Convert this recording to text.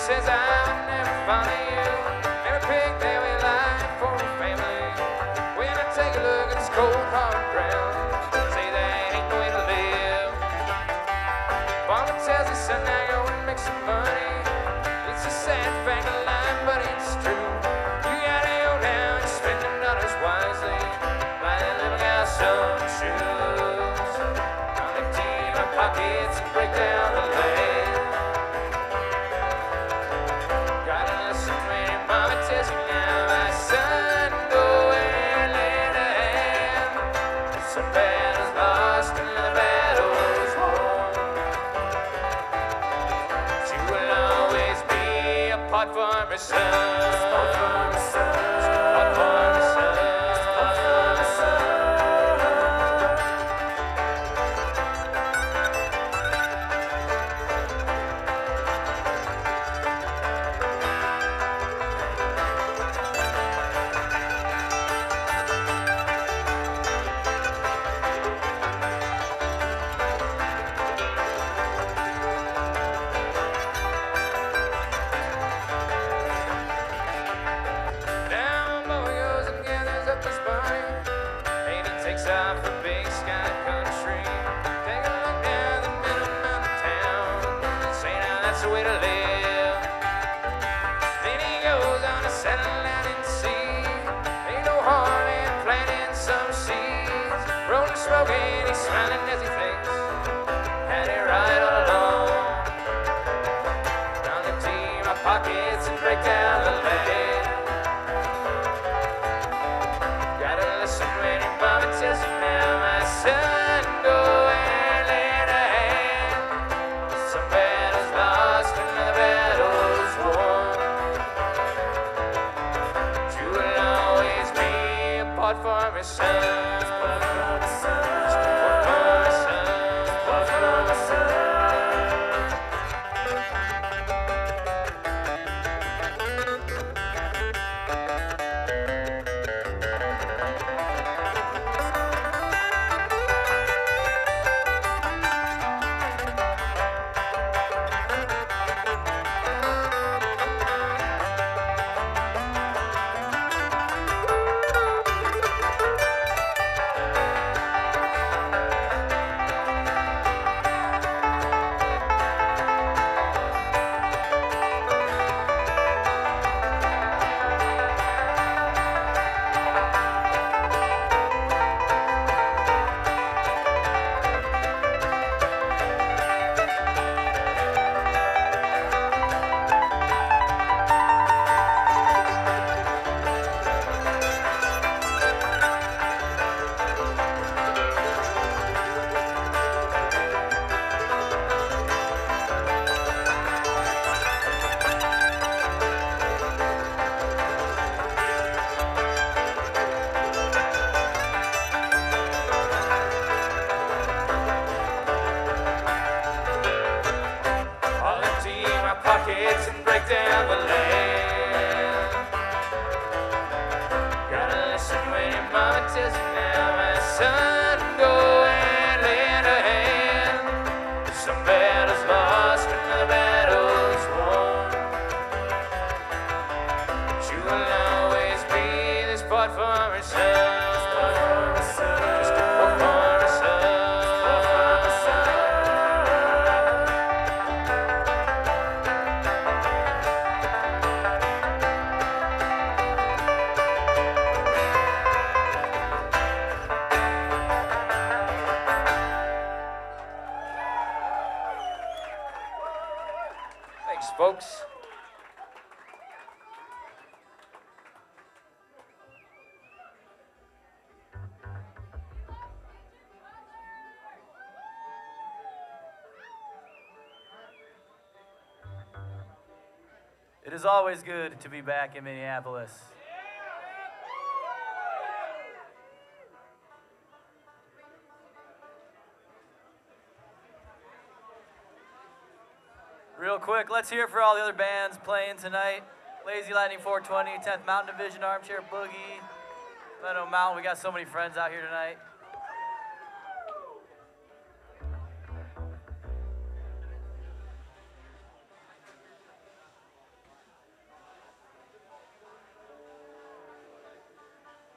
says I'll never follow you. Every pig that we lie for a family. When I take a look at this cold hard ground, say that ain't the way to live. Farmer tells his son now go and make some money. It's a sad fact of life, but it's true. You gotta go down and spend the dollars wisely. Buy that little gal some shoes. I'll empty my pockets and break down the land. Gotta listen when your mama tells you now, my son, go and lend a hand. Some battles lost and another battle is won. She will always be a pot farmer's son. Pot farmer's son. Pot farmer's son. Pot farmer's son. Down boy goes and gathers up his money. Maybe takes off for big sky country. Take a look down the middle mountain town. Say now that's the way to live. Then he goes on to settle out in the sea. Ain't no harm in planting some seeds. Rolling smoking, he's smiling as he thinks. Had it right all along. I'll empty my pockets and break down the land. Gotta listen when your mama tells you now, my son, go and lend a hand. Some battles lost, another battle's won. But you will always be a pot farmer's son. Pot farmer's son. Pot farmer's son. Pot farmer's son. I'll empty my pockets and break down the land. Gotta listen when your mama tells you now, my son, go and lend a hand. Some battles lost, another battle's won. But you will always be this pot farmer's son. Just a pot farmer's son. Pot farmer's son. Thanks, folks. It is always good to be back in Minneapolis. Real quick, let's hear it for all the other bands playing tonight. Lazy Lightning 420, 10th Mountain Division, Armchair Boogie, Meadow Mountain. We got so many friends out here tonight.